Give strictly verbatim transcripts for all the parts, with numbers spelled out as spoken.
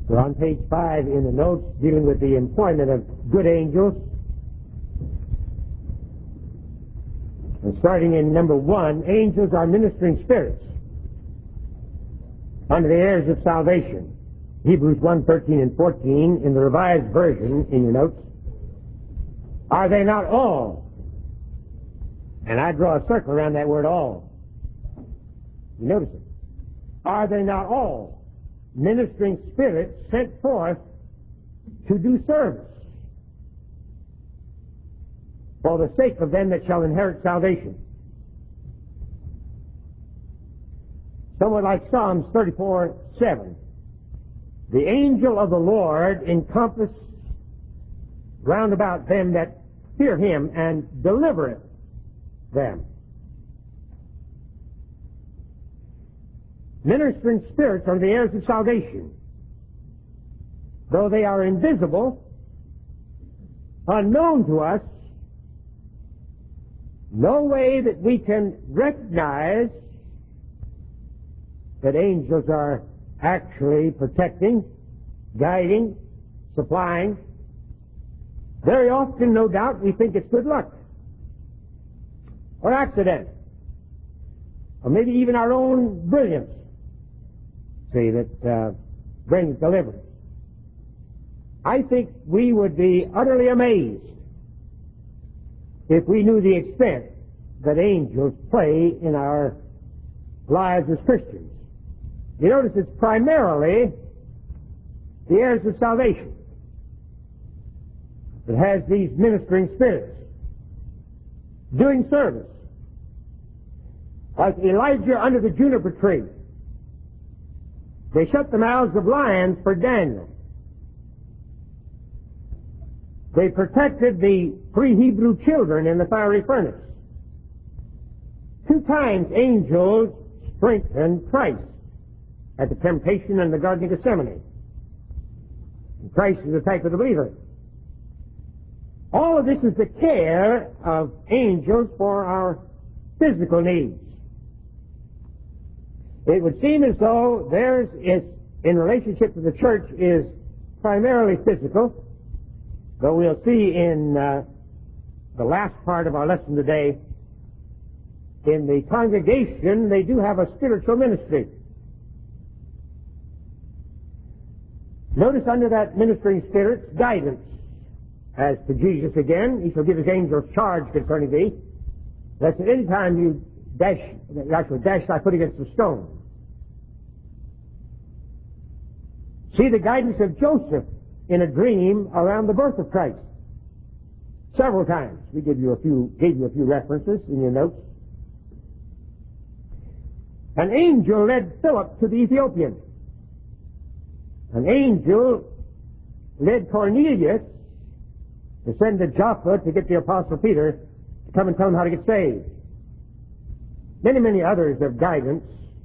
We're on page five in the notes dealing with the employment of good angels. And starting in number one, angels are ministering spirits unto the heirs of salvation. Hebrews one, thirteen and fourteen in the Revised Version in your notes. Are they not all? And I draw a circle around that word all. You notice it. Are they not all ministering spirits sent forth to do service for the sake of them that shall inherit salvation? Somewhat like Psalms thirty-four, seven. The angel of the Lord encompasseth round about them that fear him and delivereth them. Ministering spirits are the heirs of salvation. Though they are invisible, unknown to us, no way that we can recognize that angels are actually protecting, guiding, supplying. Very often, no doubt, we think it's good luck or accident or maybe even our own brilliance, see, that uh, brings deliverance. I think we would be utterly amazed if we knew the extent that angels play in our lives as Christians. You notice it's primarily the heirs of salvation that has these ministering spirits doing service. Like Elijah under the juniper tree. They shut the mouths of lions for Daniel. They protected the three Hebrew children in the fiery furnace. Two times angels strengthened Christ at the temptation in the Garden of Gethsemane. And Christ is the type of the believer. All of this is the care of angels for our physical needs. It would seem as though theirs is, in relationship to the church, is primarily physical, though we'll see in uh, the last part of our lesson today, in the congregation, they do have a spiritual ministry. Notice under that ministering spirit, guidance. As to Jesus again, he shall give his angels charge concerning thee, lest at any time you dash, actually dash thy foot against a stone. See the guidance of Joseph in a dream around the birth of Christ. Several times. We give you a few, gave you a few references in your notes. An angel led Philip to the Ethiopian. An angel led Cornelius to send to Joppa to get the Apostle Peter to come and tell him how to get saved. Many, many others of guidance.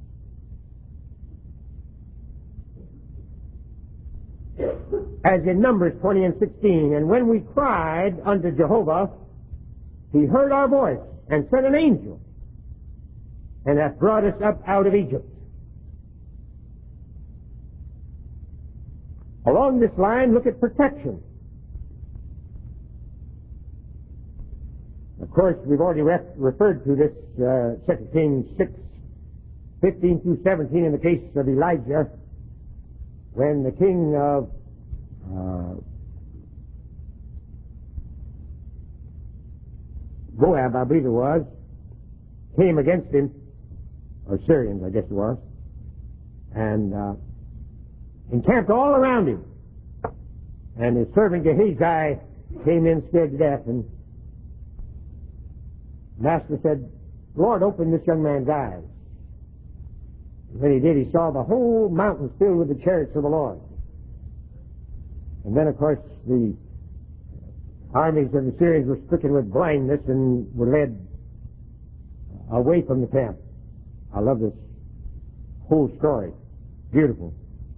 As in Numbers twenty and sixteen, and when we cried unto Jehovah, he heard our voice and sent an angel and hath brought us up out of Egypt. Along this line, look at protection. Of course, we've already ref- referred to this, uh, Second Kings six, fifteen through seventeen in the case of Elijah, when the king of uh, Moab, I believe it was, came against him, or Syrians, I guess it was, and uh, encamped all around him. And his servant Gehazi came in scared to death, and Master said, Lord, open this young man's eyes. And when he did, he saw the whole mountains filled with the chariots of the Lord. And then, of course, the armies of the Syrians were stricken with blindness and were led away from the camp. I love this whole story. Beautiful.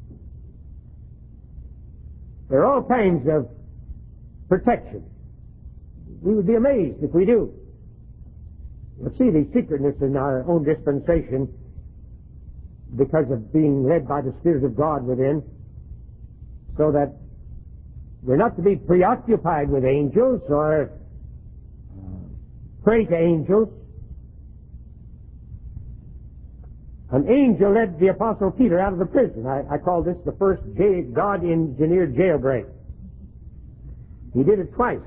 There are all kinds of protection. We would be amazed if we do. You'll see the secretness in our own dispensation because of being led by the Spirit of God within. so that we're not to be preoccupied with angels or uh, pray to angels. An angel led the Apostle Peter out of the prison. I, I call this the first jail, God-engineered jailbreak. He did it twice.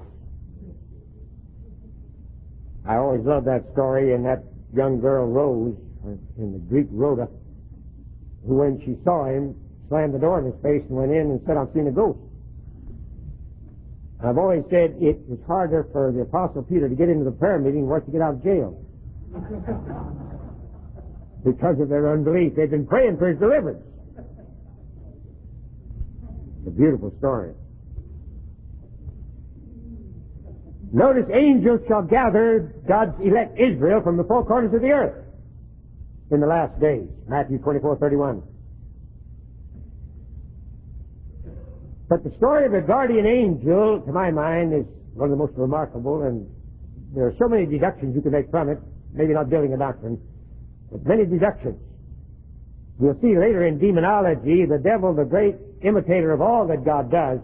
I always loved that story, and that young girl Rose, in the Greek Rhoda, who when she saw him, slammed the door in his face and went in and said, "I've seen a ghost." I've always said it was harder for the Apostle Peter to get into the prayer meeting than it was to get out of jail. Because of their unbelief. They've been praying for his deliverance. It's a beautiful story. Notice, angels shall gather God's elect Israel from the four corners of the earth in the last days. Matthew twenty-four thirty-one. But the story of the guardian angel, to my mind, is one of the most remarkable, and there are so many deductions you can make from it, maybe not building a doctrine, but many deductions. We'll see later in demonology, the devil, the great imitator of all that God does,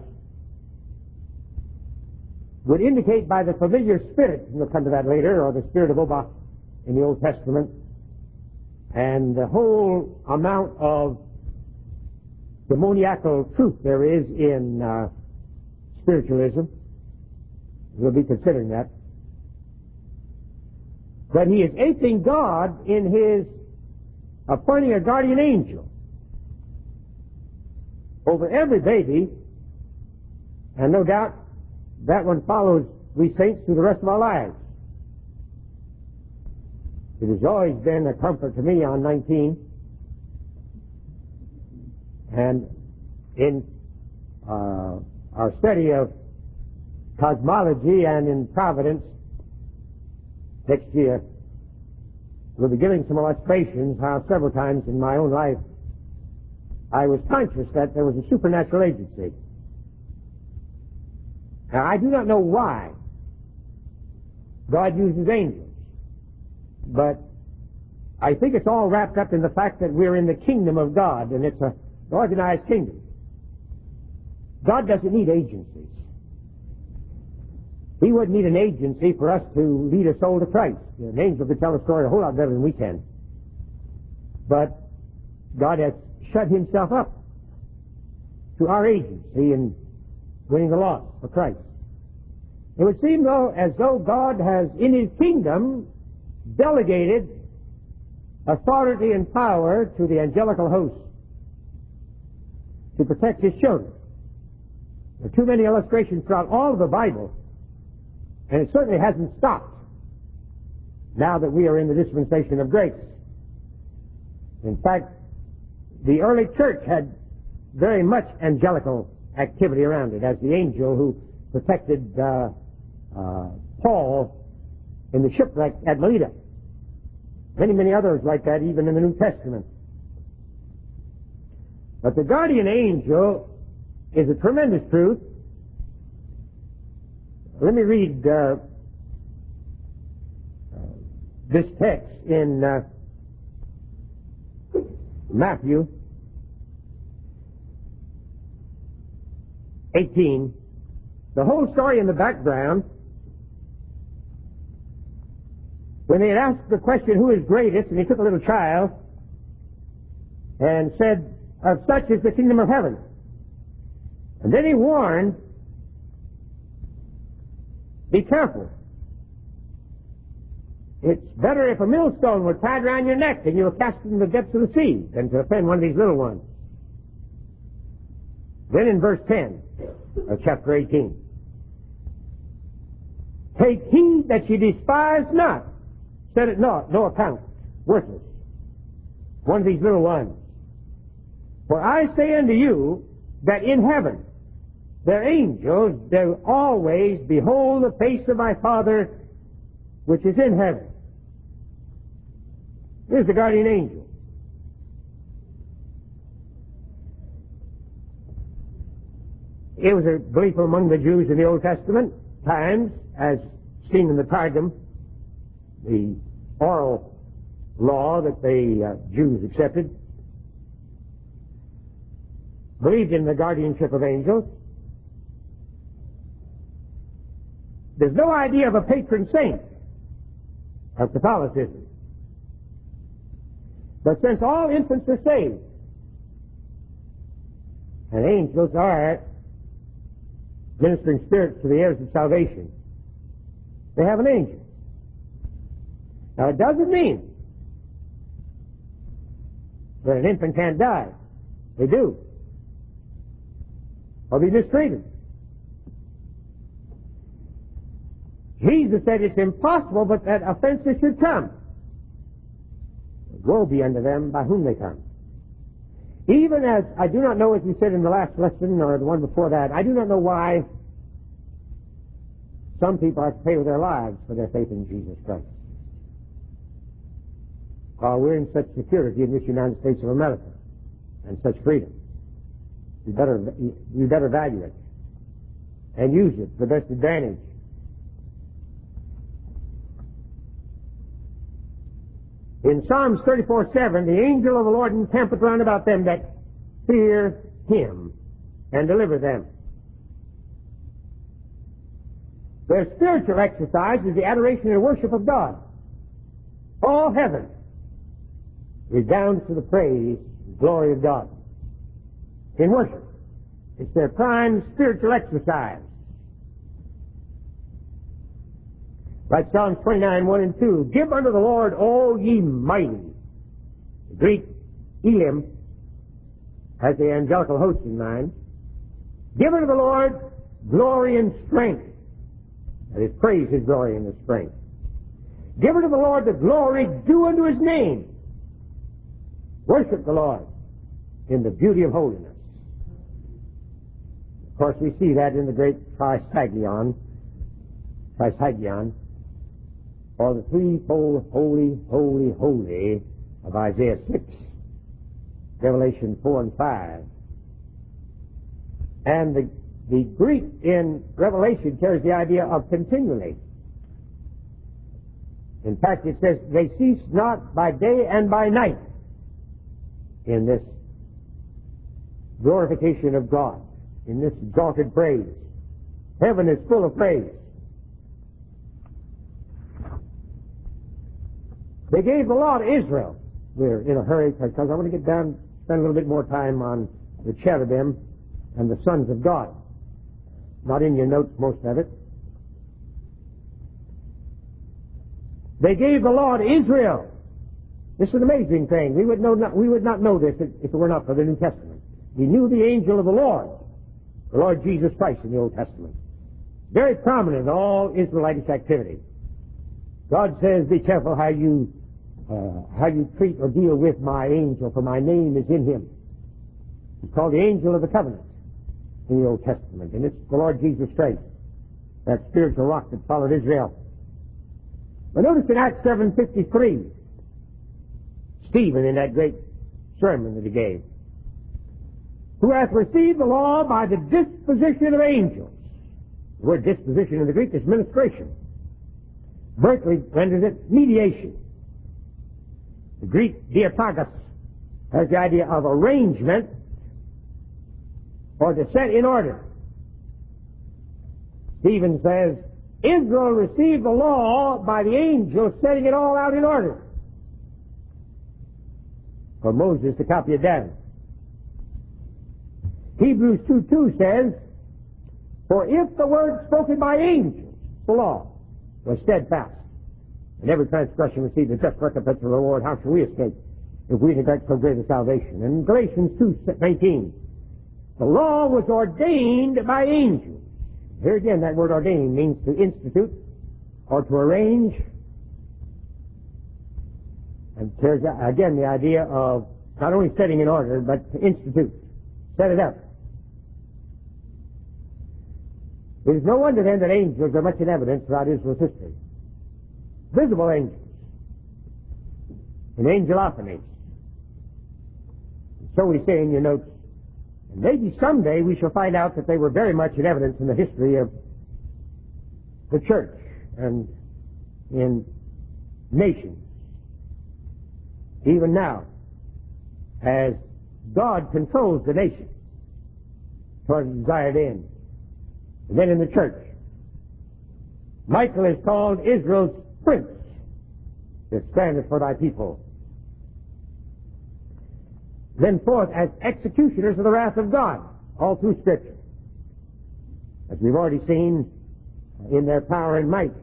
would indicate by the familiar spirit, and we'll come to that later, or the spirit of Obah in the Old Testament, and the whole amount of demoniacal truth there is in uh, spiritualism. We'll be considering that. That he is aping God in his appointing a guardian angel over every baby, and no doubt that one follows we saints through the rest of our lives. It has always been a comfort to me on nineteen, and in uh, our study of cosmology and in providence next year, we'll be giving some illustrations how several times in my own life I was conscious that there was a supernatural agency. Now, I do not know why God uses angels, but I think it's all wrapped up in the fact that we're in the kingdom of God, and it's an organized kingdom. God doesn't need agencies. He wouldn't need an agency for us to lead a soul to Christ. An angel could tell a story a whole lot better than we can. But God has shut himself up to our agency in winning the lost for Christ. It would seem, though, as though God has, in his kingdom, delegated authority and power to the angelical host to protect his children. There are too many illustrations throughout all of the Bible, and it certainly hasn't stopped now that we are in the dispensation of grace. In fact, the early church had very much angelical activity around it, as the angel who protected uh, uh, Paul in the shipwreck at Melita. Many, many others like that, even in the New Testament. But the guardian angel is a tremendous truth. Let me read uh, this text in uh, Matthew eighteen. The whole story in the background, when they had asked the question, who is greatest, and he took a little child and said, of such is the kingdom of heaven. And then he warned, be careful. It's better if a millstone were tied around your neck and you were cast into the depths of the sea than to offend one of these little ones. Then in verse ten of chapter eighteen, take heed that ye despise not, set it not, no account, worthless, one of these little ones. For I say unto you that in heaven their angels do always behold the face of my Father which is in heaven. Here's the guardian angel. It was a belief among the Jews in the Old Testament times, as seen in the Targum, the oral law that the uh, Jews accepted. believed in the guardianship of angels. There's no idea of a patron saint of Catholicism. But since all infants are saved, and angels are ministering spirits to the heirs of salvation, they have an angel. Now, it doesn't mean that an infant can't die. They do. Or be mistreated. Jesus said it's impossible but that offenses should come. Woe be unto them by whom they come. Even as, I do not know, as we said in the last lesson or the one before that, I do not know why some people have to pay with their lives for their faith in Jesus Christ. While we're in such security in this United States of America and such freedom, we better, we better value it and use it to the best advantage. In Psalms thirty-four seven, the angel of the Lord encampeth round about them that fear him and deliver them. Their spiritual exercise is the adoration and worship of God. All heaven redounds to the praise and glory of God in worship. It's their prime spiritual exercise. Like Psalms twenty-nine, one and two, give unto the Lord, all ye mighty. The Greek Elim has the angelical host in mind. Give unto the Lord glory and strength. That is, praise his glory and his strength. Give unto the Lord the glory due unto his name. Worship the Lord in the beauty of holiness. Of course, we see that in the great Trisagion, Trisagion, or the threefold holy, holy, holy of Isaiah six, Revelation four and five. And the, the Greek in Revelation carries the idea of continually. In fact, it says, they cease not by day and by night in this glorification of God, in this exalted praise. Heaven is full of praise. They gave the law to Israel. We're in a hurry because I want to get down, spend a little bit more time on the cherubim and the sons of God. Not in your notes, most of it. They gave the law to Israel. This is an amazing thing. We would, know not, we would not know this if it were not for the New Testament. We knew the angel of the Lord, the Lord Jesus Christ in the Old Testament. Very prominent in all Israelitish activity. God says, be careful how you uh, how you treat or deal with my angel, for my name is in him. He's called the angel of the covenant in the Old Testament, and it's the Lord Jesus Christ, that spiritual rock that followed Israel. But notice in Acts seven fifty-three, Stephen, in that great sermon that he gave, who hath received the law by the disposition of angels. The word disposition in the Greek is ministration. Berkeley renders it mediation. The Greek diatagos has the idea of arrangement or to set in order. Stephen says, Israel received the law by the angel setting it all out in order. For Moses, the copy of Daniel. Hebrews two two says, for if the word spoken by angels, the law, was steadfast, and every transgression received a just recompense of reward, how shall we escape if we neglect so great a salvation? And in Galatians two nineteen, the law was ordained by angels. Here again, that word ordained means to institute or to arrange. And there's again the idea of not only setting in order, but to institute, set it up. It is no wonder then that angels are much in evidence throughout Israel's history. Visible angels. And angelophanies. So we say in your notes, and maybe someday we shall find out that they were very much in evidence in the history of the church and in nations. Even now, as God controls the nation, toward the desired end. And then in the church, Michael is called Israel's prince, that standeth for thy people. Then forth as executioners of the wrath of God, all through Scripture, as we've already seen in their power and might.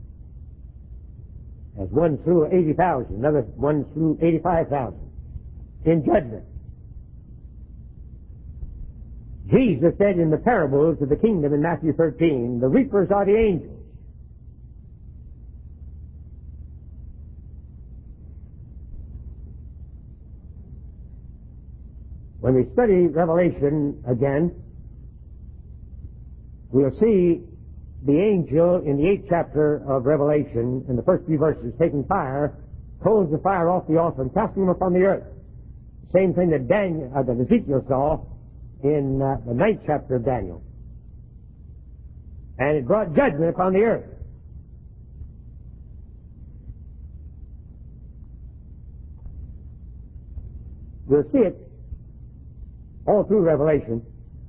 As one slew eighty thousand, another one slew eighty-five thousand in judgment. Jesus said in the parables of the kingdom in Matthew thirteen, the reapers are the angels. When we study Revelation again, we'll see the angel in the eighth chapter of Revelation, in the first few verses, taking fire, pulls the fire off the altar and casting them upon the earth. Same thing that Daniel, uh, that Ezekiel saw in uh, the ninth chapter of Daniel. And it brought judgment upon the earth. We'll see it all through Revelation.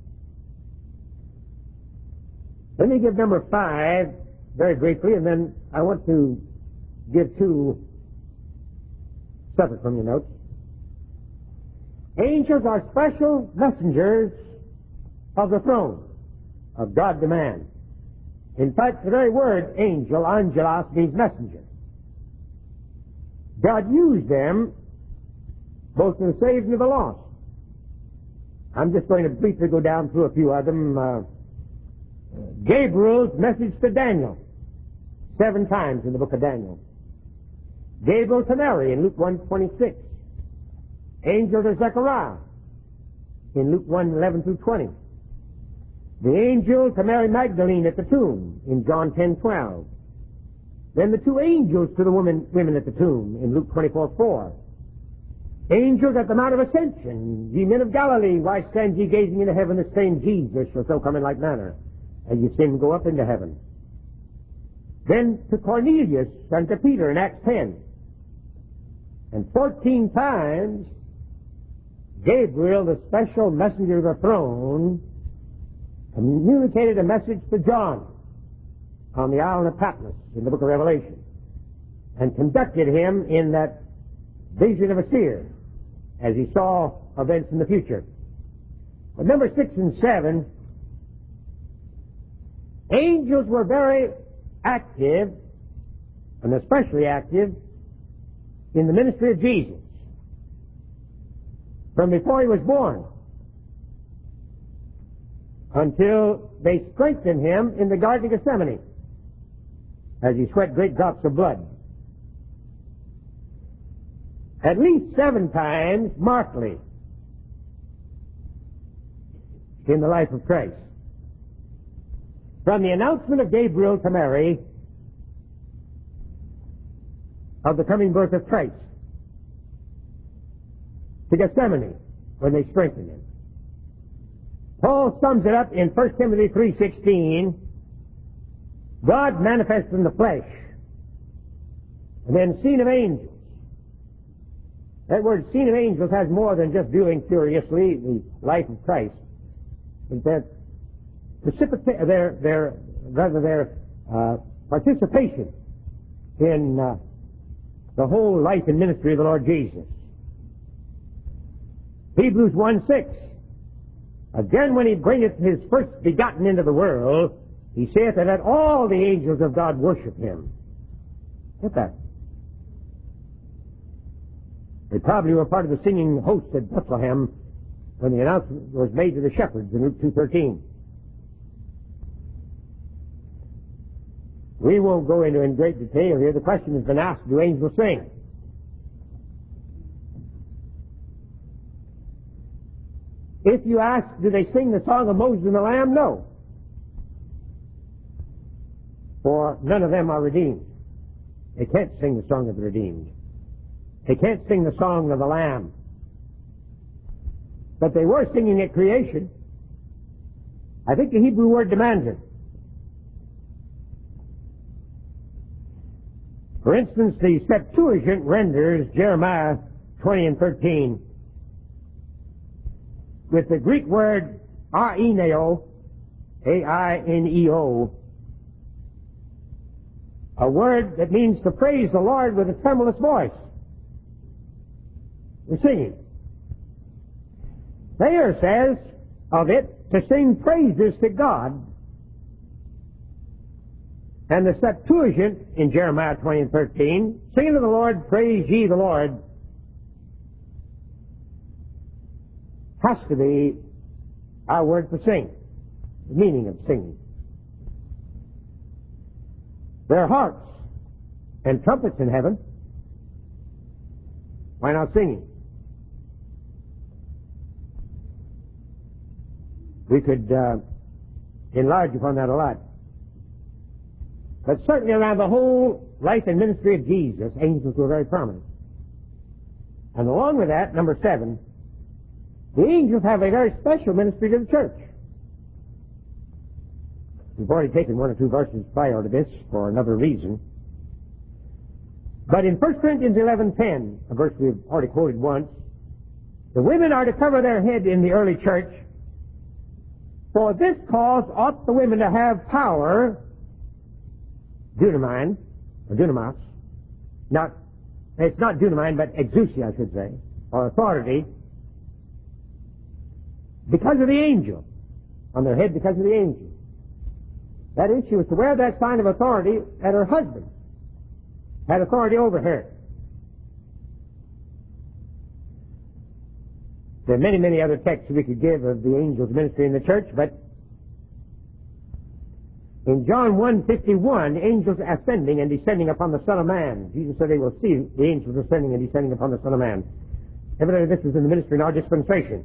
Let me give number five very briefly, and then I want to give two separate from your notes. Angels are special messengers of the throne of God the man. In fact, the very word angel, angelos, means messenger. God used them both to the saved and to the lost. I'm just going to briefly go down through a few of them. Uh, Gabriel's message to Daniel, seven times in the book of Daniel. Gabriel to Mary in Luke one twenty-six. Angel to Zechariah in Luke one eleven through twenty. The angel to Mary Magdalene at the tomb in John ten twelve. Then the two angels to the women, women at the tomb in Luke twenty-four four. Angels at the Mount of Ascension. Ye men of Galilee, why stand ye gazing into heaven? The same Jesus shall so come in like manner, and ye see him go up into heaven. Then to Cornelius and to Peter in Acts ten. And fourteen times, Gabriel, the special messenger of the throne, communicated a message to John on the island of Patmos in the book of Revelation, and conducted him in that vision of a seer as he saw events in the future. But number six and seven, angels were very active, and especially active, in the ministry of Jesus from before he was born until they strengthened him in the Garden of Gethsemane as he sweat great drops of blood. At least seven times markedly in the life of Christ. From the announcement of Gabriel to Mary of the coming birth of Christ to Gethsemane when they strengthened him. Paul sums it up in First Timothy three sixteen. God manifested in the flesh, and then seen of angels. That word seen of angels has more than just viewing curiously the life of Christ. It's their precipita- their their rather their uh, participation in uh, the whole life and ministry of the Lord Jesus. Hebrews one six. Again, when he bringeth his first begotten into the world, he saith that all the angels of God worship him. Get that. They probably were part of the singing host at Bethlehem when the announcement was made to the shepherds in Luke two thirteen. We won't go into in great detail here. The question has been asked, do angels sing? If you ask, do they sing the song of Moses and the Lamb? No. For none of them are redeemed. They can't sing the song of the redeemed. They can't sing the song of the Lamb. But they were singing at creation. I think the Hebrew word demands it. For instance, the Septuagint renders Jeremiah twenty and thirteen with the Greek word Aineo, A I N E O, a word that means to praise the Lord with a tremulous voice. We're singing. Thayer says of it to sing praises to God. And the Septuagint in Jeremiah twenty and thirteen, sing to the Lord, praise ye the Lord, has to be our word for sing, the meaning of singing. There are harps and trumpets in heaven. Why not singing? We could uh, enlarge upon that a lot. But certainly around the whole life and ministry of Jesus, angels were very prominent. And along with that, number seven, the angels have a very special ministry to the church. We've already taken one or two verses prior to this for another reason. But in First Corinthians eleven ten, a verse we've already quoted once, the women are to cover their head in the early church. For this cause ought the women to have power, dunamine, or dunamas, not, it's not dunamine, but exousia, I should say, or authority, because of the angel, on their head because of the angel. That is, she was to wear that sign of authority that her husband had authority over her. There are many, many other texts we could give of the angel's ministry in the church, but in John one fifty-one, angels ascending and descending upon the Son of Man. Jesus said they will see the angels ascending and descending upon the Son of Man. Evidently this is in the ministry in our dispensation.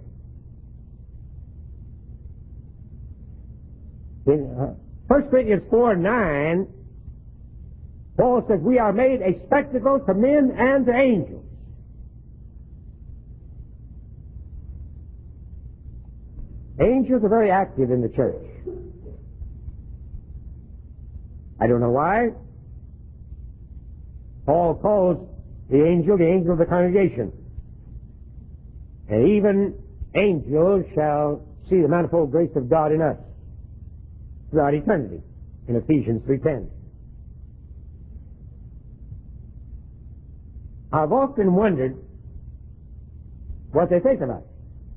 In uh, First Corinthians four nine, Paul says, we are made a spectacle to men and to angels. Angels are very active in the church. I don't know why. Paul calls the angel the angel of the congregation. And even angels shall see the manifold grace of God in us throughout eternity, in Ephesians three ten. I've often wondered what they think about it.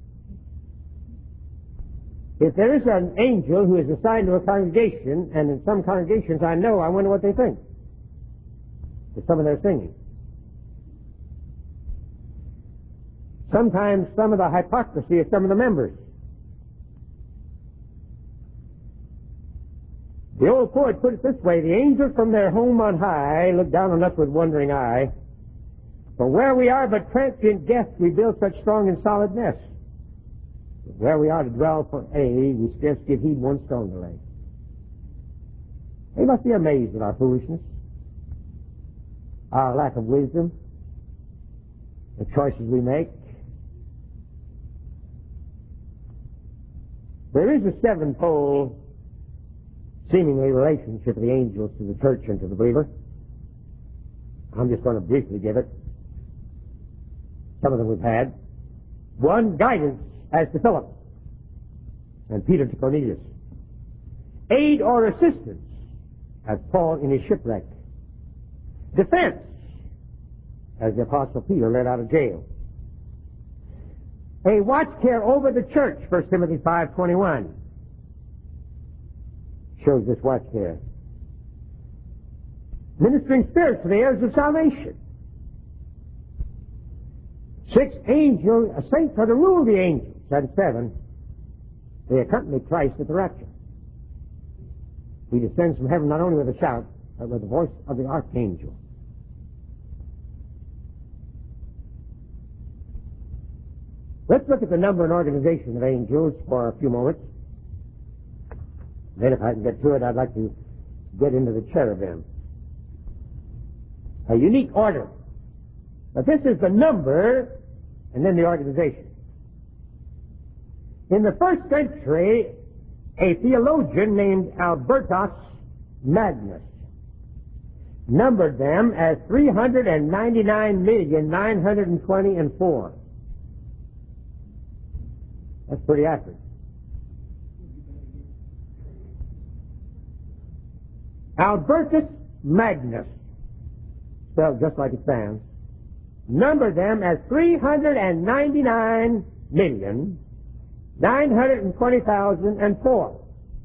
If there is an angel who is assigned to a congregation, and in some congregations I know, I wonder what they think of some of their singing. Sometimes some of the hypocrisy of some of the members. The old poet put it this way, the angels from their home on high look down on us with wondering eye. For where we are but transient guests, we build such strong and solid nests. But where we are to dwell for aye, we scarce give heed one stone to lay. They must be amazed at our foolishness, our lack of wisdom, the choices we make. There is a sevenfold seemingly relationship of the angels to the church and to the believer. I'm just going to briefly give it. Some of them we've had. One, guidance as to Philip and Peter to Cornelius. Aid or assistance as Paul in his shipwreck. Defense as the Apostle Peter led out of jail. A watch care over the church, First Timothy five twenty-one. Shows this watch care. Ministering spirits to the heirs of salvation. Six, angels, a saint for to rule the angels. And seven, they accompany Christ at the rapture. He descends from heaven not only with a shout, but with the voice of the archangel. Let's look at the number and organization of angels for a few moments. Then if I can get to it, I'd like to get into the cherubim. A unique order. But this is the number and then the organization. In the first century, a theologian named Albertus Magnus numbered them as three hundred ninety-nine million nine hundred twenty and four. That's pretty accurate. Albertus Magnus, spelled just like it sounds, numbered them as three hundred ninety-nine million, nine hundred twenty thousand and four.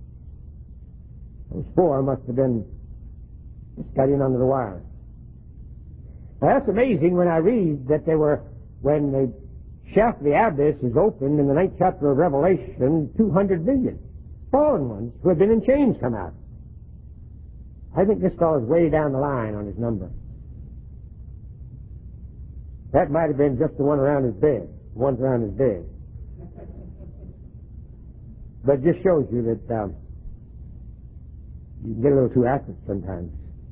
Those four must have been just got in under the wire. Now that's amazing when I read that they were, when the shaft of the abyss is opened in the ninth chapter of Revelation, two hundred million fallen ones who have been in chains come out. I think this fellow's way down the line on his number. That might have been just the one around his bed, the ones around his bed. But it just shows you that um, you can get a little too accurate sometimes.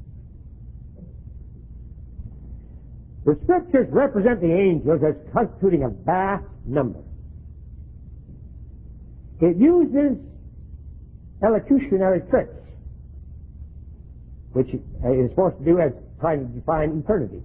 The Scriptures represent the angels as constituting a vast number. It uses elocutionary tricks, which it is supposed to do as trying to define eternity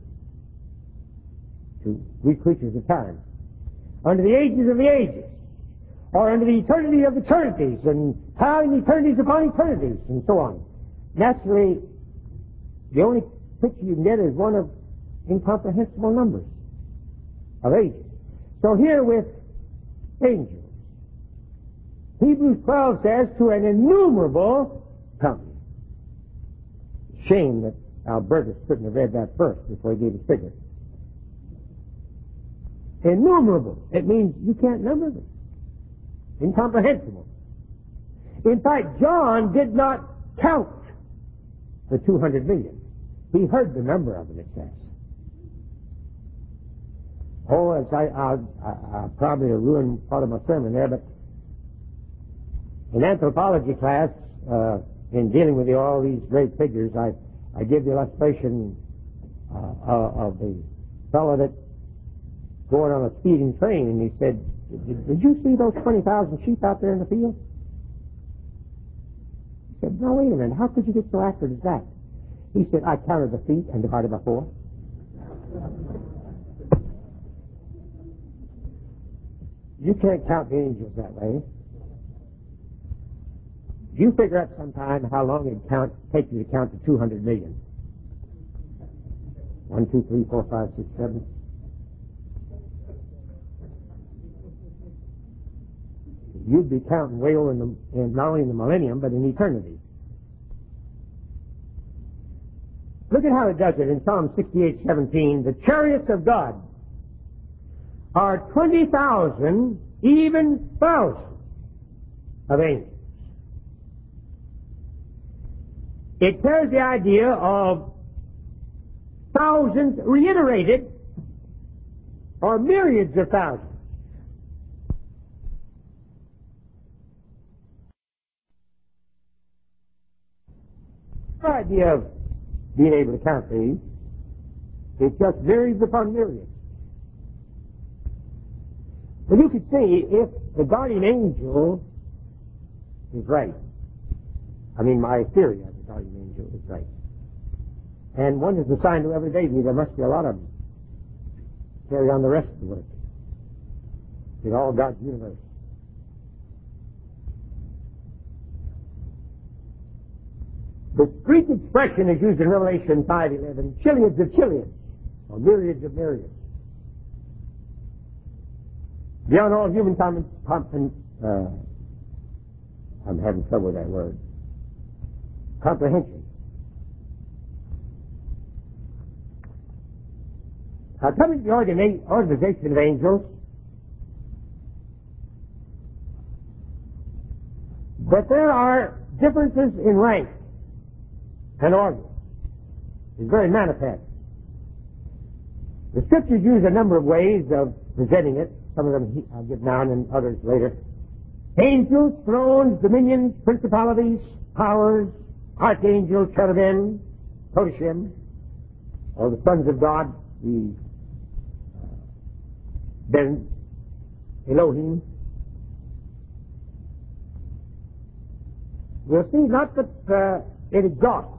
to we creatures of time. Under the ages of the ages, or under the eternity of eternities, and piling eternities upon eternities, and so on. Naturally, the only picture you can get is one of incomprehensible numbers of ages. So here with angels, Hebrews twelve says, to an innumerable company. Shame that Albertus couldn't have read that first before he gave his figure. Innumerable. It means you can't number them. Incomprehensible. In fact, John did not count the two hundred million. He heard the number of them, it says. Oh, as I, I'll, I'll probably ruin part of my sermon there, but in anthropology class, uh, in dealing with the, all these great figures, I, I give the illustration uh, uh, of the fellow that going on a speeding train, and he said, did, did you see those twenty thousand sheep out there in the field? He said, no, wait a minute, how could you get so accurate as that? He said, I counted the feet and divided by four. You can't count the angels that way. You figure out sometime how long it count, take you to count to two hundred million. One, two, three, four, five, six, seven. You'd be counting way over in, the, in not only in the millennium, but in eternity. Look at how it does it in Psalm sixty-eight seventeen. The chariots of God are twenty thousand, even thousands of angels. It carries the idea of thousands reiterated, or myriads of thousands. The idea of being able to count these, it's just myriads upon myriads. But you could see if the guardian angel is right. I mean, my theory of the guardian angel is right. And one is assigned to every baby. There must be a lot of them. Carry on the rest of the work. In all God's universe. The Greek expression is used in Revelation five eleven, chiliads of chiliads, or myriads of myriads. Beyond all human common, common uh, I'm having trouble with that word. Comprehension. Now, coming to the organi- organization of angels, but there are differences in rank and order. It's very manifest. The Scriptures use a number of ways of presenting it. Some of them I'll give now and others later. Angels, thrones, dominions, principalities, powers, archangels, cherubim, Toshim, or the sons of God, the uh, Ben Elohim. We'll see not that uh, it exhausts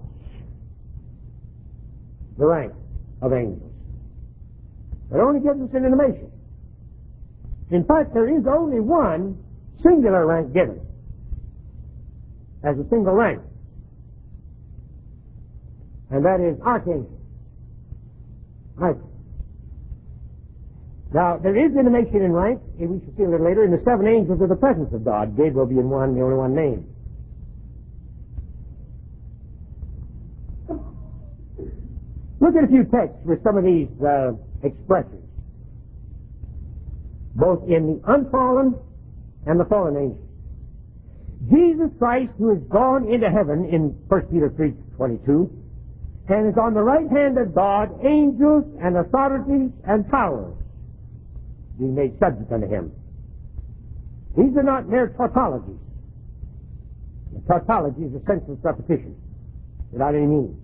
the rank of angels, but only gives us an intimation. In fact, there is only one singular rank given as a single rank. and that is archangel. Michael. Now, there is intimation in rank, and we shall see a little later, in the seven angels of the presence of God. Gabriel being one, the only one named. Look at a few texts with some of these uh, expressions, both in the unfallen and the fallen angels. Jesus Christ, who is gone into heaven in First Peter three twenty-two, and is on the right hand of God, angels and authorities and powers being made subject unto him. These are not mere tautologies. The tautology is a senseless repetition without any meaning.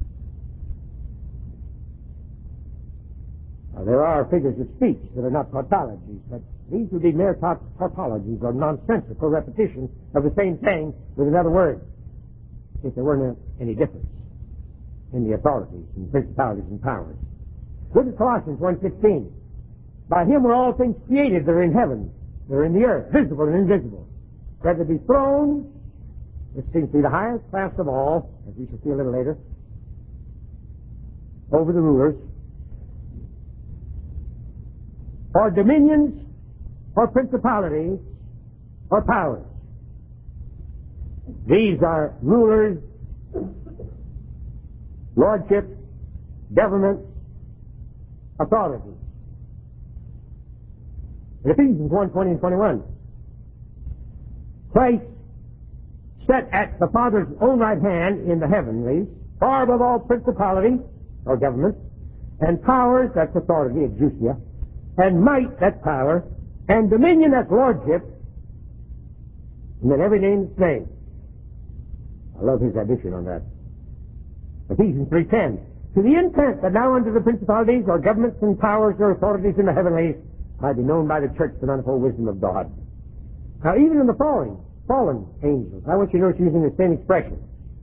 Now, there are figures of speech that are not tautologies, but these would be mere taut- tautologies or nonsensical repetition of the same thing with another word, if there weren't any difference in the authorities and principalities and powers. Look at Colossians one fifteen. By him were all things created that are in heaven, that are in the earth, visible and invisible, whether they be thrones, which seems to be the highest class of all, as we shall see a little later, over the rulers, or dominions, or principalities, or powers. These are rulers, lordships, governments, authorities. In Ephesians one twenty and twenty-one, Christ set at the Father's own right hand in the heavenlies, far above all principality, or governments, and powers, that's authority, exousia, and might, that's power, and dominion, that's lordship, and then every name is named. I love his addition on that. Ephesians three ten, to the intent that now under the principalities, or governments and powers, or authorities in the heavenlies, might be known by the church the manifold wisdom of God. Now, even in the fallen, fallen angels, I want you to notice using the same expression.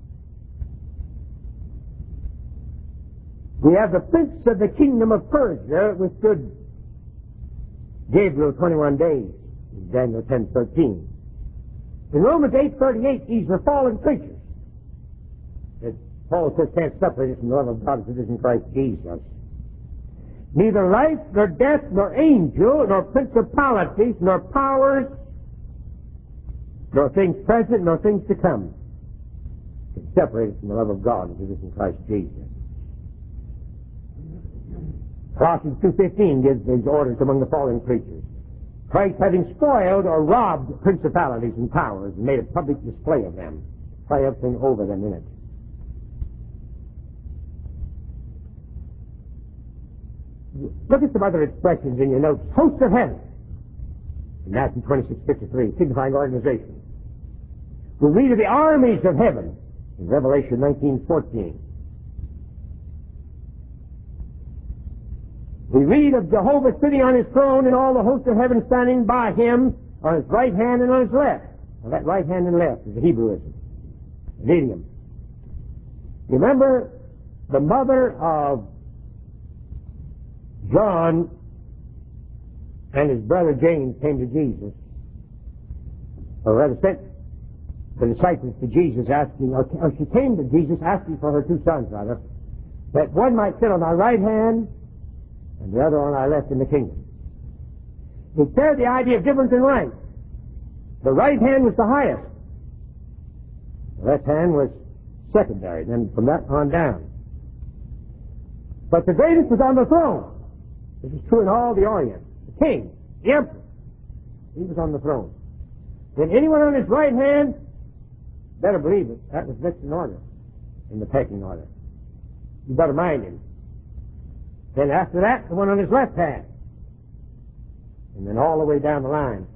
We have the prince of the kingdom of Persia withstood Gabriel twenty-one days, in Daniel ten thirteen. In Romans eight thirty-eight, these are fallen creatures that Paul says can't separate us from the love of God that is in Christ Jesus. Neither life, nor death, nor angel, nor principalities, nor powers, nor things present, nor things to come can separate us from the love of God as it is in Christ Jesus. Colossians two fifteen gives these orders among the fallen creatures. Christ having spoiled or robbed principalities and powers and made a public display of them, triumphing over them in it. Look at some other expressions in your notes. Hosts of heaven, in Matthew twenty-six fifty-three, signifying organization. We read of the armies of heaven in Revelation nineteen fourteen. We read of Jehovah sitting on his throne and all the hosts of heaven standing by him on his right hand and on his left. Now that right hand and left is a Hebrewism, an idiom. Remember the mother of John and his brother James came to Jesus, or rather sent the disciples to Jesus asking, or she came to Jesus asking for her two sons, rather, that one might sit on our right hand and the other on our left in the kingdom. It said the idea of difference in rank. The right hand was the highest. The left hand was secondary, and then from that on down. But the greatest was on the throne. This is true in all the Orient. The king, the emperor, he was on the throne. Then anyone on his right hand, better believe it, that was next in order, in the pecking order. You better mind him. Then after that, the one on his left hand. And then all the way down the line.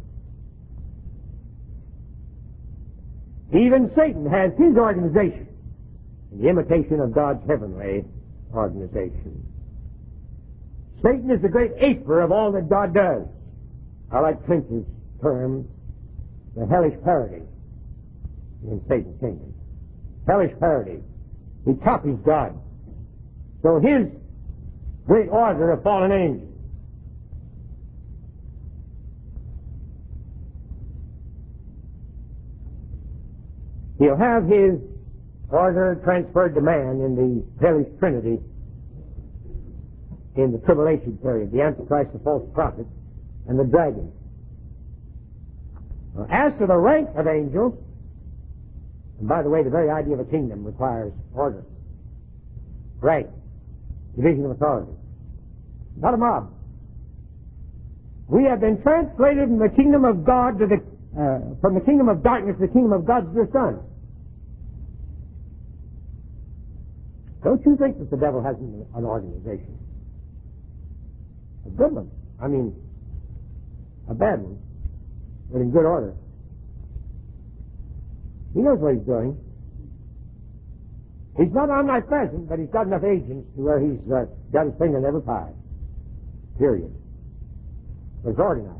Even Satan has his organization in the imitation of God's heavenly organization. Satan is the great aper of all that God does. I like Prince's term, the hellish parody in Satan's kingdom. Hellish parody. He copies God. So his great order of fallen angels, he'll have his order transferred to man in the hellish trinity in the tribulation period, the Antichrist, the false prophet, and the dragon. Now, as to the rank of angels, and by the way, the very idea of a kingdom requires order, rank, division of authority. Not a mob. We have been translated from the kingdom of God to the, uh, from the kingdom of darkness to the kingdom of God's dear Son. Don't you think that the devil has an, an organization? A good one. I mean, a bad one, but in good order. He knows what he's doing. He's not omnipresent, but he's got enough agents to where he's uh, got his finger in every pie. Period. It's organized.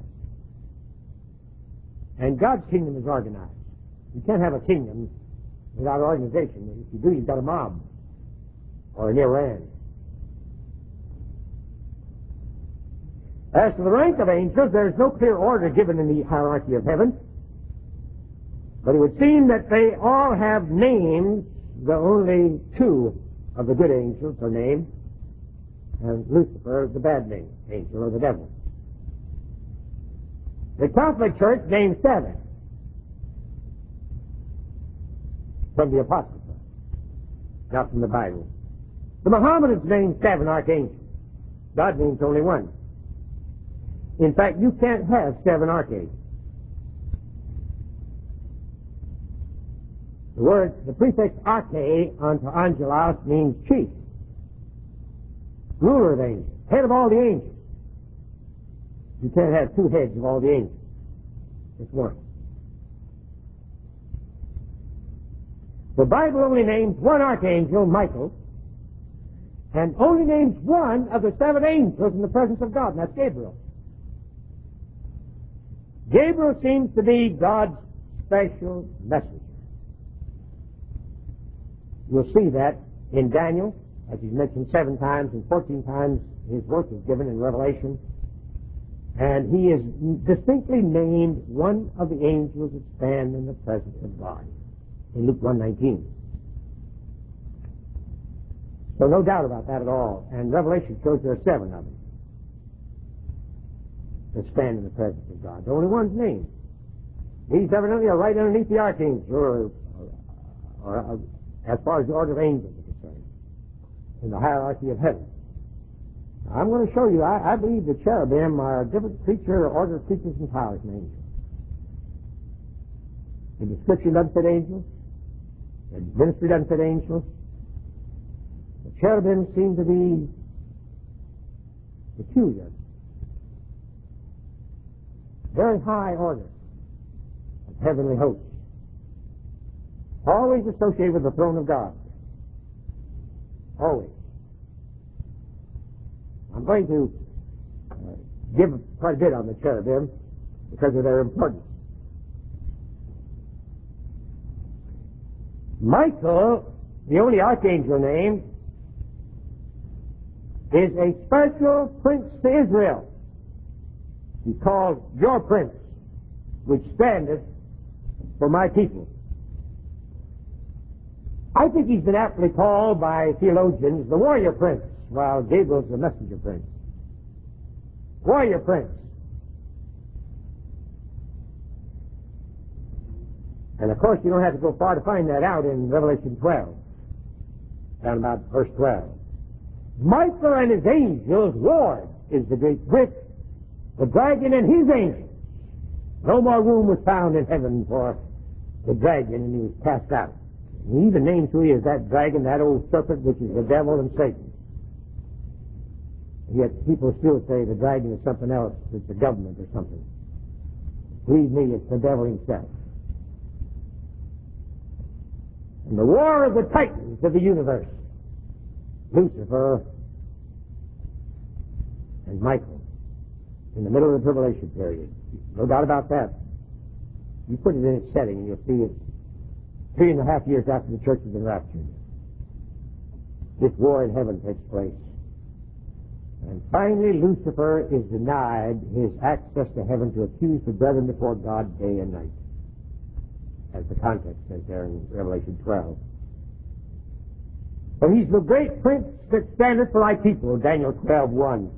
And God's kingdom is organized. You can't have a kingdom without organization. If you do, you've got a mob. Or an Iran. As to the rank of angels, there is no clear order given in the hierarchy of heaven. But it would seem that they all have names. The only two of the good angels are named, and Lucifer is the bad name, angel or the devil. The Catholic Church names seven from the Apocrypha, not from the Bible. The Mohammedans named seven archangels. God names only one. In fact, you can't have seven archangels. The word, the prefix arche onto angelos means chief, ruler of angels, head of all the angels. You can't have two heads of all the angels. Just one. The Bible only names one archangel, Michael, and only names one of the seven angels in the presence of God, and that's Gabriel. Gabriel seems to be God's special messenger. You'll see that in Daniel, as he's mentioned seven times, and fourteen times his work is given in Revelation. And he is distinctly named one of the angels that stand in the presence of God in Luke one nineteen. So no doubt about that at all. And Revelation shows there are seven of them that stand in the presence of God. The only one's named. These evidently are right underneath the archangel, or, or, or as far as the order of angels is concerned, in the hierarchy of heaven. Now, I'm going to show you, I, I believe the cherubim are a different creature, or order of creatures and powers than angels. The description doesn't fit angels. The ministry doesn't fit angels. The cherubim seem to be peculiar. Very high order of heavenly hosts. Always associated with the throne of God. Always. I'm going to uh, give quite a bit on the cherubim because of their importance. Michael, the only archangel named, is a special prince to Israel. He's called your prince, which standeth for my people. I think he's been aptly called by theologians the warrior prince, while Gabriel's the messenger prince. Warrior prince. And of course you don't have to go far to find that out in Revelation twelve, down about verse twelve. Michael and his angels warred is the great with the dragon and his angels. No more room was found in heaven for the dragon, and he was cast out. He even names who he is, that dragon, that old serpent, which is the devil and Satan. And yet people still say the dragon is something else, it's the government or something. Believe me, it's the devil himself. And the war of the titans of the universe, Lucifer and Michael, in the middle of the tribulation period. No doubt about that. You put it in its setting and you'll see it three and a half years after the church has been raptured. This war in heaven takes place. And finally, Lucifer is denied his access to heaven to accuse the brethren before God day and night, as the context says there in Revelation twelve. For he's the great prince that standeth for thy people, Daniel twelve one.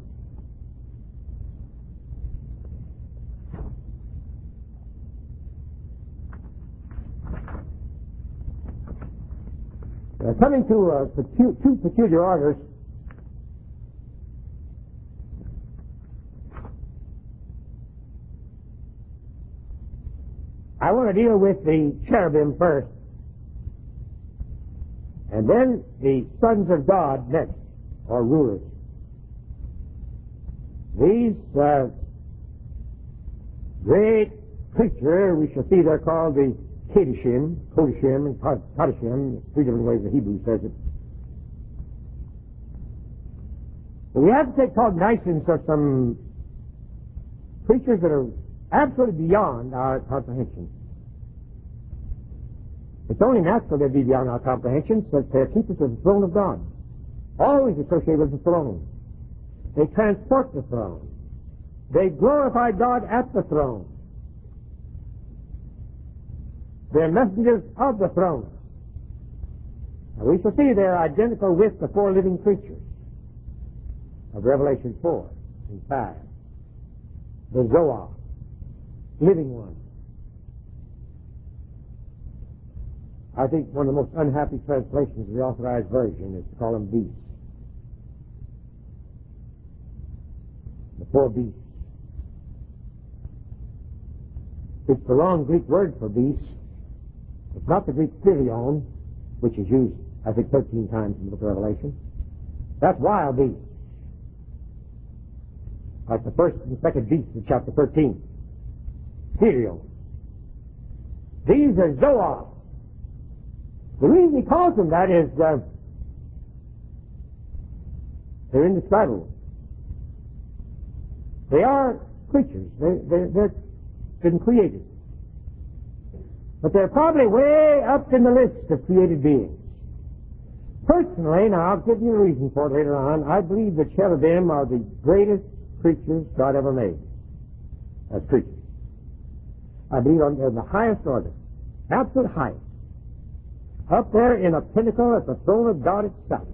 Uh, coming to uh, pecu- two peculiar orders, I want to deal with the cherubim first, and then the sons of God next, or rulers. These uh, great creatures, we shall see they're called the Kedishim, Kodishim, and Kodishim, three different ways the Hebrew says it. But we have to take cognizance of some creatures that are absolutely beyond our comprehension. It's only natural they'd be beyond our comprehension, since they're keepers of the throne of God, always associated with the throne. They transport the throne. They glorify God at the throne. They're messengers of the throne. Now we shall see they're identical with the four living creatures of Revelation four and five. The Zoar, living one. I think one of the most unhappy translations of the Authorized Version is to call them beasts. The four beasts. It's the long Greek word for beasts. It's not the Greek philion, which is used, I think, thirteen times in the book of Revelation. That's wild beasts. Like the first and second beasts of chapter thirteen. Philion. These are Zoar. The reason he calls them that is uh, they're indescribable. They are creatures. They, they, they're been created. But they're probably way up in the list of created beings. Personally, now I'll give you a reason for it later on, I believe the cherubim are the greatest creatures God ever made as creatures. I believe they're in the highest order, absolute highest. Up there in a pinnacle at the throne of God itself.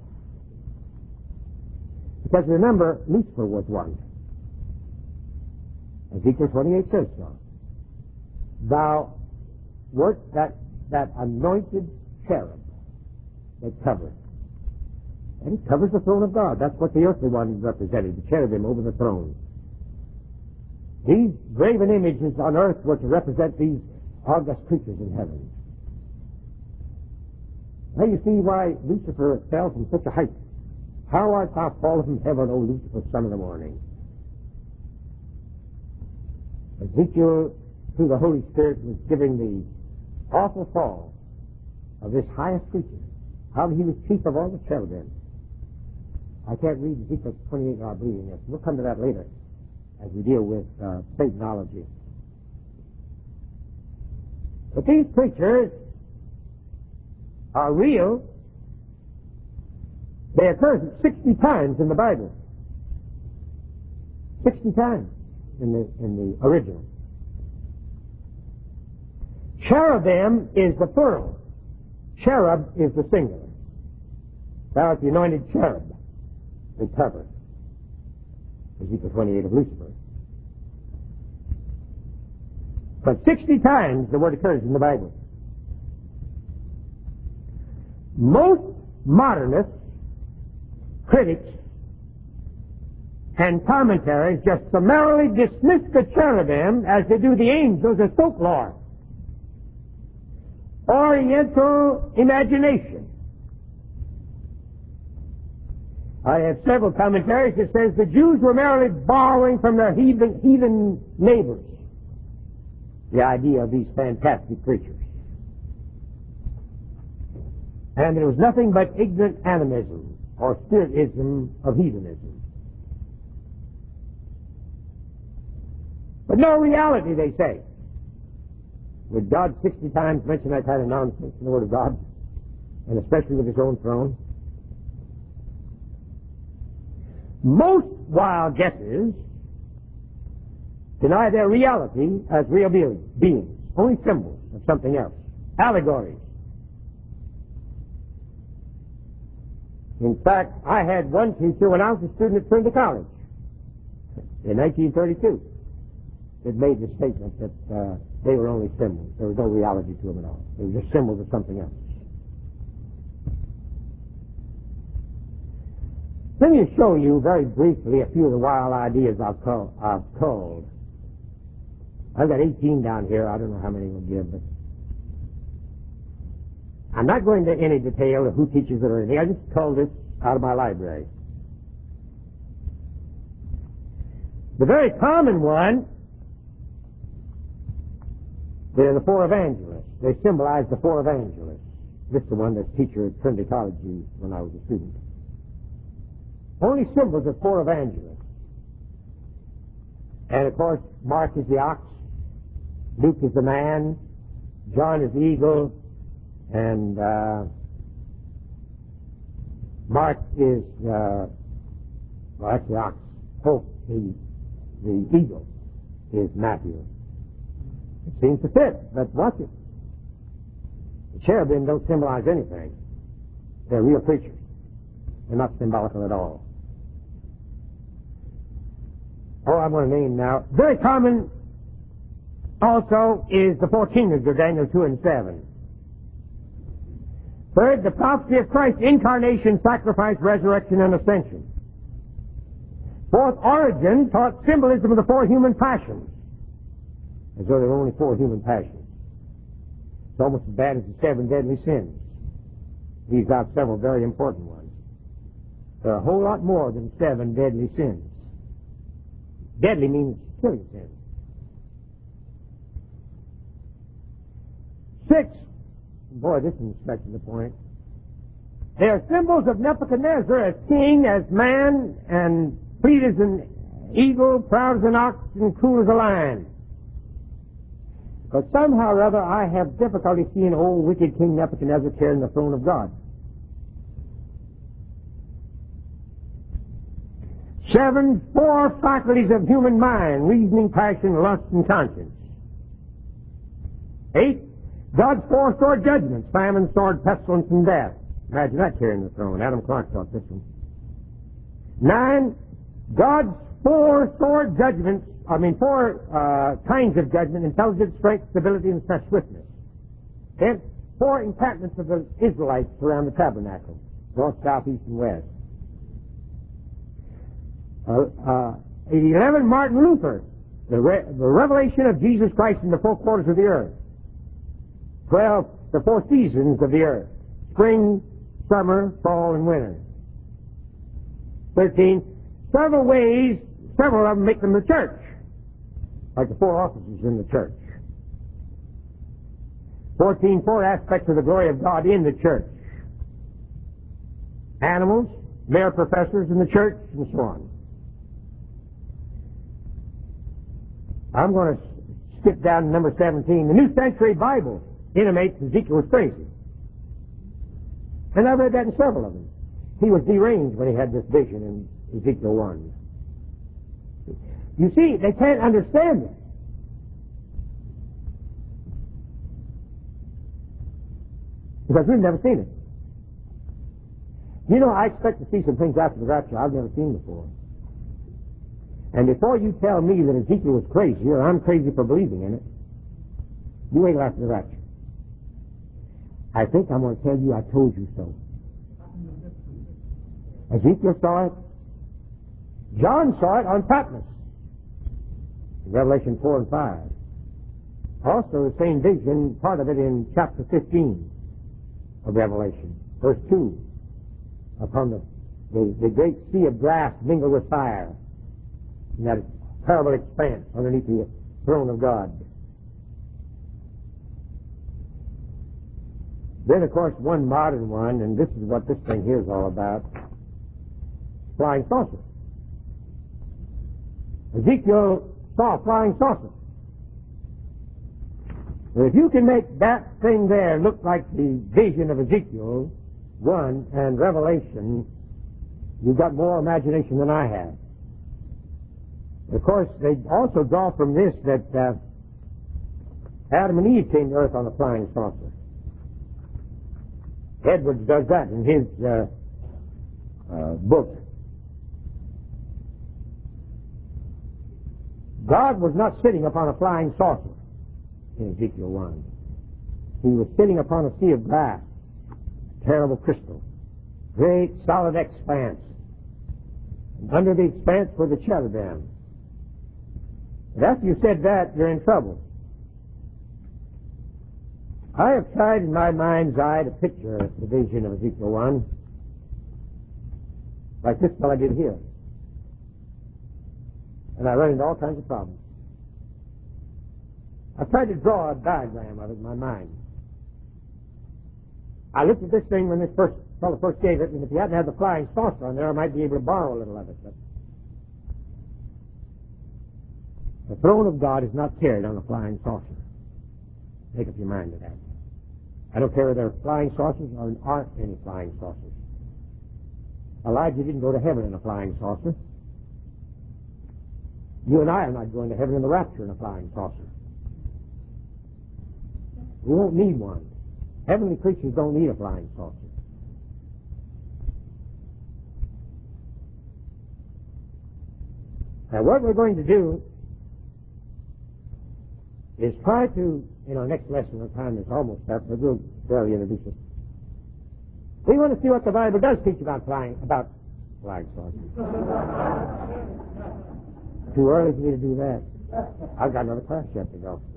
Because remember, Lucifer was one. Ezekiel twenty-eight says so. Thou wert that, that anointed cherub that covered. And it covers the throne of God. That's what the earthly one represented, the cherubim over the throne. These graven images on earth were to represent these august creatures in heaven. Now you see why Lucifer fell from such a height. How art thou fallen from heaven, O Lucifer, son of the morning? Ezekiel, through the Holy Spirit, was giving the awful fall of this highest creature. How he was chief of all the cherubim. I can't read Ezekiel twenty-eight without reading this. We'll come to that later as we deal with uh, Satanology. But these creatures are real. They occur sixty times in the Bible. Sixty times in the in the original. Cherubim is the plural. Cherub is the singular. Thou art the anointed cherub that covered. Ezekiel twenty-eight of Lucifer. But sixty times the word occurs in the Bible. Most modernists, critics, and commentaries just summarily dismiss the cherubim as they do the angels as folklore. Oriental imagination. I have several commentaries that says the Jews were merely borrowing from their heathen, heathen neighbors the idea of these fantastic creatures. And it was nothing but ignorant animism or spiritism of heathenism. But no reality, they say. Would God sixty times mention that kind of nonsense in the Word of God? And especially with His own throne? Most wild guesses deny their reality as real beings, only symbols of something else, allegories. In fact, I had one teacher when I was a student at Trinity College in nineteen thirty-two that made the statement that uh, they were only symbols. There was no reality to them at all. They were just symbols of something else. Let me show you very briefly a few of the wild ideas I've called. I've, called. I've got eighteen down here. I don't know how many we'll give, but I'm not going into any detail of who teaches it or anything. I just called this out of my library. The very common one, they're the four evangelists. They symbolize the four evangelists. This is the one that teacher at Trinity College used when I was a student. Only symbols of four evangelists. And of course, Mark is the ox, Luke is the man, John is the eagle, and uh, Mark is, uh, well, that's the ox. Oh, the, the eagle is Matthew. It seems to fit, but watch it. The cherubim don't symbolize anything. They're real creatures. They're not symbolical at all. Oh, I'm going to name now. Very common also is the four kingdoms of Daniel two and seven. Third, the prophecy of Christ's incarnation, sacrifice, resurrection, and ascension. Fourth, Origen taught symbolism of the four human passions, as though there were only four human passions. It's almost as bad as the seven deadly sins. Leaves out several very important ones. There are a whole lot more than seven deadly sins. Deadly means killing sin. Six, boy, this is stretching the point. They are symbols of Nebuchadnezzar as king, as man, and fleet as an eagle, proud as an ox, and cool as a lion. But somehow or other, I have difficulty seeing old wicked King Nebuchadnezzar carrying the throne of God. Seven, four faculties of human mind: reasoning, passion, lust, and conscience. Eight, God's four sword judgments: famine, sword, pestilence, and death. Imagine that carrying the throne. Adam Clark taught this one. Nine, God's four sword judgments, I mean four uh, kinds of judgment: intelligence, strength, stability, and swiftness. Ten, four encampments of the Israelites around the tabernacle: north, south, east, and west. Uh, uh, eleven, Martin Luther, the, re- the revelation of Jesus Christ in the four quarters of the earth. Twelve, the four seasons of the earth: spring, summer, fall, and winter. Thirteen, several ways, several of them make them the church, like the four offices in the church. Fourteen, four aspects of the glory of God in the church: animals, male professors in the church, and so on. I'm going to skip down to number seventeen. The New Century Bible intimates Ezekiel was crazy. And I read that in several of them. He was deranged when he had this vision in Ezekiel one. You see, they can't understand it. Because we've never seen it. You know, I expect to see some things after the rapture I've never seen before. And before you tell me that Ezekiel was crazy, or I'm crazy for believing in it, you wait till after the rapture. I think I'm going to tell you I told you so. Ezekiel saw it. John saw it on Patmos, in Revelation four and five. Also the same vision, part of it in chapter fifteen of Revelation, verse two, upon the, the, the great sea of glass mingled with fire, in that terrible expanse underneath the throne of God. Then, of course, one modern one, and this is what this thing here is all about: flying saucer. Ezekiel saw a flying saucer. Well, if you can make that thing there look like the vision of Ezekiel one and Revelation, you've got more imagination than I have. Of course, they also draw from this that uh, Adam and Eve came to earth on a flying saucer. Edwards does that in his uh, uh, book. God was not sitting upon a flying saucer in Ezekiel one. He was sitting upon a sea of glass, terrible crystal, great solid expanse. And under the expanse were the cherubim. But after you said that, you're in trouble. I have tried in my mind's eye to picture the vision of Ezekiel one like this fellow did here. And I run into all kinds of problems. I tried to draw a diagram of it in my mind. I looked at this thing when this first fellow first gave it, and if he hadn't had the flying saucer on there, I might be able to borrow a little of it. But the throne of God is not carried on a flying saucer. Make up your mind to that. I don't care whether they're flying saucers or aren't any flying saucers. Elijah didn't go to heaven in a flying saucer. You and I are not going to heaven in the rapture in a flying saucer. We won't need one. Heavenly creatures don't need a flying saucer. Now, what we're going to do is try to, in our next lesson, our time is almost up, but we'll barely introduce it. We want to see what the Bible does teach about flying, about flying saucers. Too early for me to do that. I've got another class yet to go.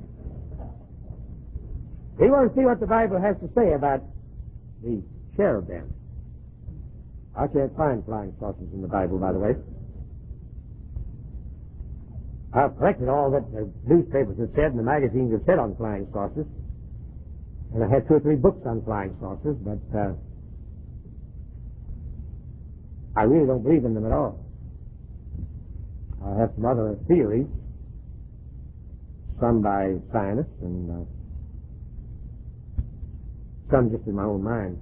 We want to see what the Bible has to say about the cherubim. I can't find flying saucers in the Bible, by the way. I've collected all that the newspapers have said and the magazines have said on flying saucers. And I had two or three books on flying saucers, but uh, I really don't believe in them at all. I have some other theories, some by scientists and uh, some just in my own mind.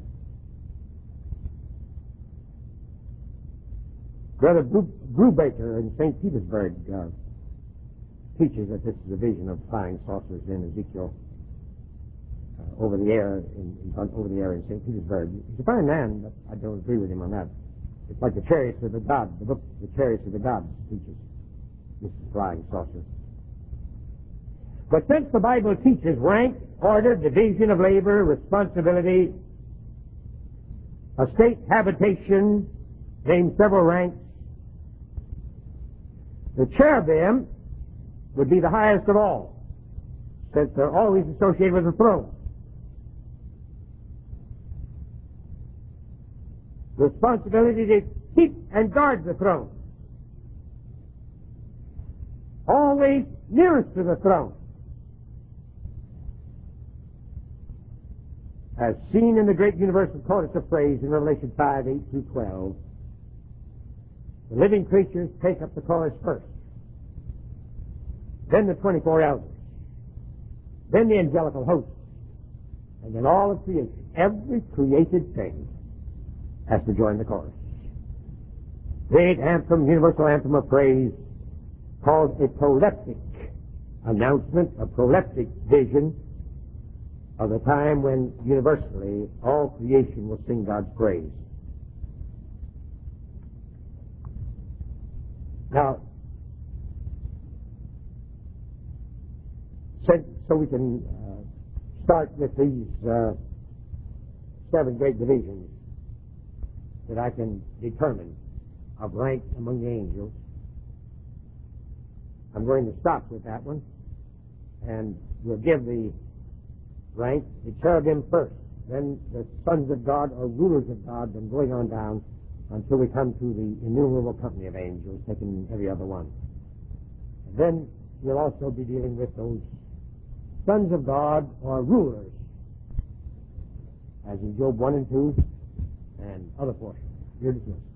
Brother Brubaker in Saint Petersburg uh, teaches that this is a vision of flying saucers in Ezekiel uh, over the air in, in over the air in Saint Petersburg. He's a fine man, but I don't agree with him on that. It's like the Chariots of the Gods. The book, The Chariots of the Gods, teaches this is flying saucer. But since the Bible teaches rank, order, division of labor, responsibility, a state habitation, named several ranks, the cherubim would be the highest of all, since they're always associated with the throne. Responsibility to keep and guard the throne. Always nearest to the throne. As seen in the great universal chorus of praise in Revelation five, eight through twelve, the living creatures take up the chorus first. Then the twenty-four elders. Then the angelical hosts. And then all of creation. Every created thing has to join the chorus. Great anthem, universal anthem of praise, called a proleptic announcement, a proleptic vision of the time when universally all creation will sing God's praise. Now, so we can uh, start with these uh, seven great divisions that I can determine of rank among the angels. I'm going to stop with that one, and we'll give the rank, the cherubim first, then the sons of God or rulers of God, then going on down until we come to the innumerable company of angels, taking every other one. And then we'll also be dealing with those sons of God or rulers, as in Job one and two and other portions. You're dismissed.